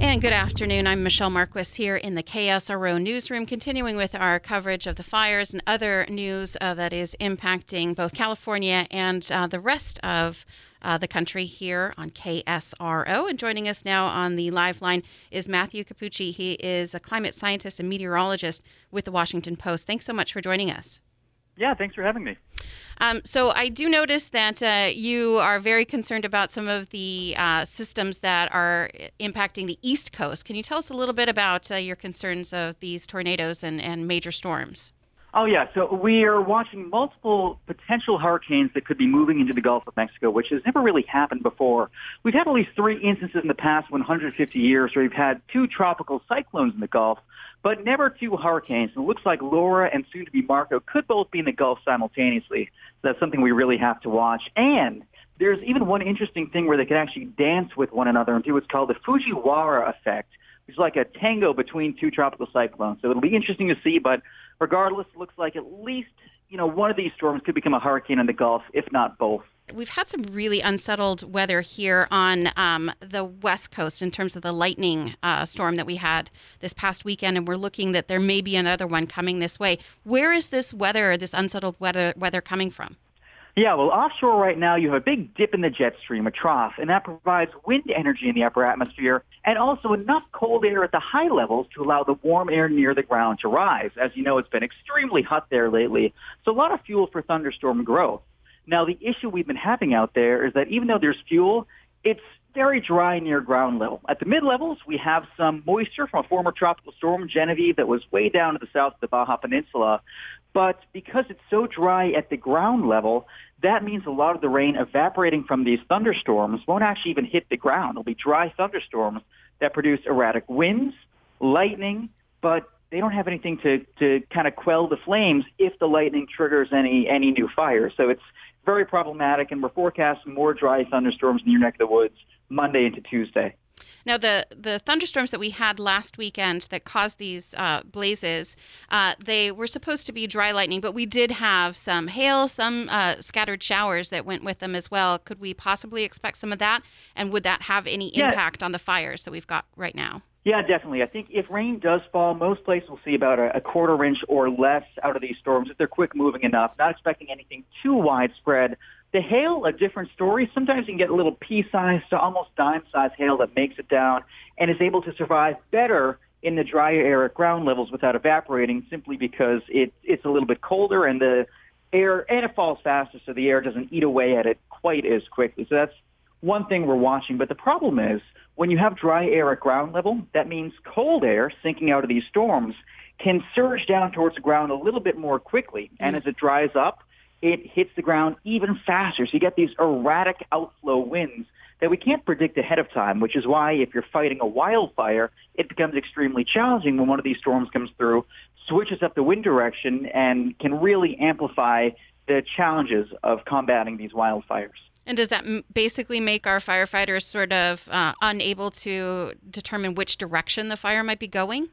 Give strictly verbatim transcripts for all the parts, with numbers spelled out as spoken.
And good afternoon. I'm Michelle Marquis here in the K S R O newsroom, continuing with our coverage of the fires and other news uh, that is impacting both California and uh, the rest of uh, the country here on K S R O. And joining us now on the live line is Matthew Cappucci. He is a climate scientist and meteorologist with the Washington Post. Thanks so much for joining us. Yeah, thanks for having me. Um, so I do notice that uh, you are very concerned about some of the uh, systems that are impacting the East Coast. Can you tell us a little bit about uh, your concerns of these tornadoes and, and major storms? Oh, yeah. So we are watching multiple potential hurricanes that could be moving into the Gulf of Mexico, which has never really happened before. We've had at least three instances in the past one hundred fifty years where we've had two tropical cyclones in the Gulf, but never two hurricanes. And it looks like Laura and soon-to-be Marco could both be in the Gulf simultaneously. So that's something we really have to watch. And there's even one interesting thing where they can actually dance with one another and do what's called the Fujiwara effect, which is like a tango between two tropical cyclones. So it'll be interesting to see, but regardless, it looks like at least, you know, one of these storms could become a hurricane in the Gulf, if not both. We've had some really unsettled weather here on um, the West Coast in terms of the lightning uh, storm that we had this past weekend, and we're looking that there may be another one coming this way. Where is this weather, this unsettled weather, weather coming from? Yeah, well, offshore right now, you have a big dip in the jet stream, a trough, and that provides wind energy in the upper atmosphere and also enough cold air at the high levels to allow the warm air near the ground to rise. As you know, it's been extremely hot there lately, so a lot of fuel for thunderstorm growth. Now, the issue we've been having out there is that even though there's fuel, it's very dry near ground level. At the mid-levels, we have some moisture from a former tropical storm, Genevieve, that was way down to the south of the Baja Peninsula. But because it's so dry at the ground level, that means a lot of the rain evaporating from these thunderstorms won't actually even hit the ground. It'll be dry thunderstorms that produce erratic winds, lightning, but they don't have anything to, to kind of quell the flames if the lightning triggers any, any new fire. So it's very problematic, and we're forecasting more dry thunderstorms in your neck of the woods Monday into Tuesday. Now, the, the thunderstorms that we had last weekend that caused these uh, blazes, uh, they were supposed to be dry lightning, but we did have some hail, some uh, scattered showers that went with them as well. Could we possibly expect some of that? And would that have any yeah. impact on the fires that we've got right now? Yeah, definitely. I think if rain does fall, most places will see about a, a quarter inch or less out of these storms if they're quick moving enough. Not expecting anything too widespread. The hail, a different story. Sometimes you can get a little pea-sized to almost dime-sized hail that makes it down and is able to survive better in the drier air at ground levels without evaporating, simply because it, it's a little bit colder and the air, and it falls faster, so the air doesn't eat away at it quite as quickly. So that's one thing we're watching. But the problem is, when you have dry air at ground level, that means cold air sinking out of these storms can surge down towards the ground a little bit more quickly. And as it dries up, it hits the ground even faster. So you get these erratic outflow winds that we can't predict ahead of time, which is why if you're fighting a wildfire, it becomes extremely challenging when one of these storms comes through, switches up the wind direction, and can really amplify the challenges of combating these wildfires. And does that m- basically make our firefighters sort of uh, unable to determine which direction the fire might be going?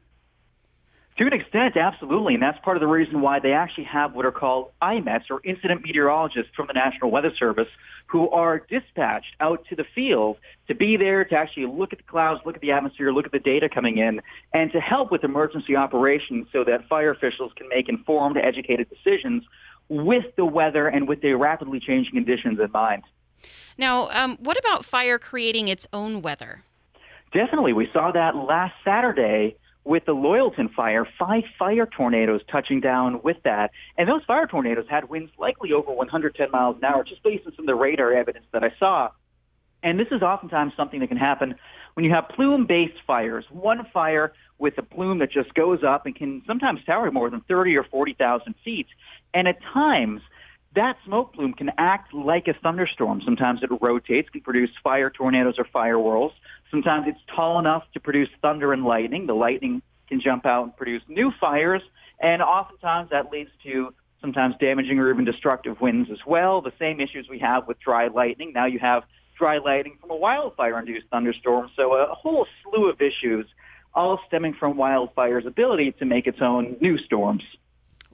To an extent, absolutely, and that's part of the reason why they actually have what are called I METs, or incident meteorologists from the National Weather Service, who are dispatched out to the field to be there to actually look at the clouds, look at the atmosphere, look at the data coming in, and to help with emergency operations so that fire officials can make informed, educated decisions with the weather and with the rapidly changing conditions in mind. Now, um, what about fire creating its own weather? Definitely. We saw that last Saturday with the Loyalton fire, five fire tornadoes touching down with that. And those fire tornadoes had winds likely over one hundred ten miles an hour, just based on some of the radar evidence that I saw. And this is oftentimes something that can happen when you have plume-based fires. One fire with a plume that just goes up and can sometimes tower more than thirty or forty thousand feet. And at times, that smoke plume can act like a thunderstorm. Sometimes it rotates, can produce fire tornadoes or fire whirls. Sometimes it's tall enough to produce thunder and lightning. The lightning can jump out and produce new fires, and oftentimes that leads to sometimes damaging or even destructive winds as well. The same issues we have with dry lightning. Now you have dry lightning from a wildfire-induced thunderstorm, so a whole slew of issues, all stemming from wildfire's ability to make its own new storms.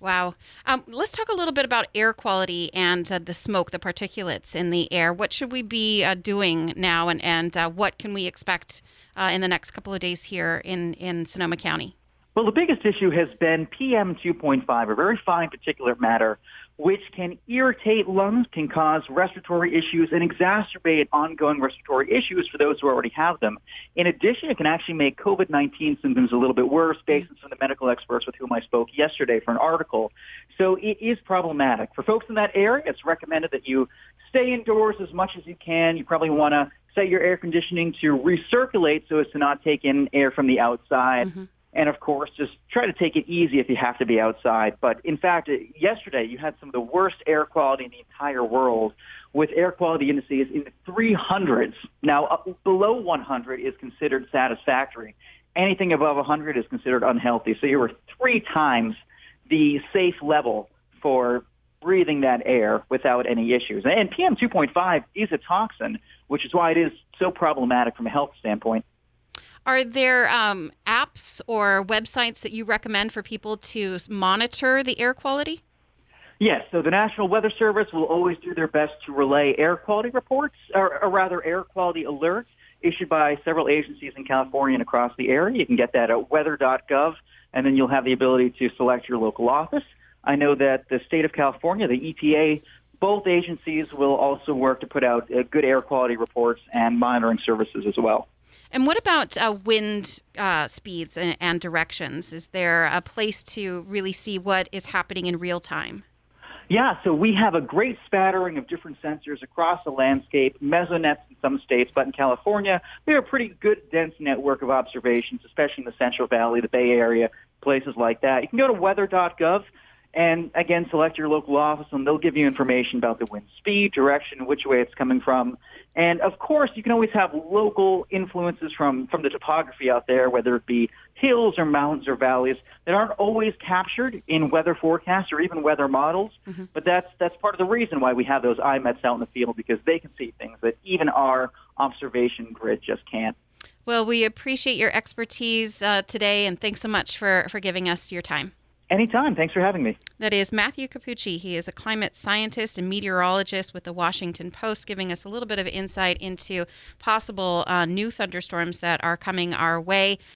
Wow. Um, let's talk a little bit about air quality and uh, the smoke, the particulates in the air. What should we be uh, doing now, and, and uh, what can we expect uh, in the next couple of days here in, in Sonoma County? Well, the biggest issue has been P M two point five, a very fine particulate matter, which can irritate lungs, can cause respiratory issues, and exacerbate ongoing respiratory issues for those who already have them. In addition, it can actually make COVID nineteen symptoms a little bit worse, based on some of the medical experts with whom I spoke yesterday for an article. So it is problematic. For folks in that area, it's recommended that you stay indoors as much as you can. You probably want to set your air conditioning to recirculate so as to not take in air from the outside. Mm-hmm. And, of course, just try to take it easy if you have to be outside. But, in fact, yesterday you had some of the worst air quality in the entire world, with air quality indices in the three hundreds. Now, up below one hundred is considered satisfactory. Anything above one hundred is considered unhealthy. So you were three times the safe level for breathing that air without any issues. And P M two point five is a toxin, which is why it is so problematic from a health standpoint. Are there um, apps or websites that you recommend for people to monitor the air quality? Yes. So the National Weather Service will always do their best to relay air quality reports, or, or rather air quality alerts issued by several agencies in California and across the area. You can get that at weather dot gov, and then you'll have the ability to select your local office. I know that the state of California, the E P A, both agencies will also work to put out uh, good air quality reports and monitoring services as well. And what about uh, wind uh, speeds and, and directions? Is there a place to really see what is happening in real time? Yeah, so we have a great spattering of different sensors across the landscape, mesonets in some states, but in California, we have a pretty good, dense network of observations, especially in the Central Valley, the Bay Area, places like that. You can go to weather dot gov and, again, select your local office, and they'll give you information about the wind speed, direction, which way it's coming from. And, of course, you can always have local influences from, from the topography out there, whether it be hills or mountains or valleys, that aren't always captured in weather forecasts or even weather models. Mm-hmm. But that's that's part of the reason why we have those I METs out in the field, because they can see things that even our observation grid just can't. Well, we appreciate your expertise uh, today, and thanks so much for, for giving us your time. Anytime. Thanks for having me. That is Matthew Capucci. He is a climate scientist and meteorologist with the Washington Post, giving us a little bit of insight into possible uh, new thunderstorms that are coming our way.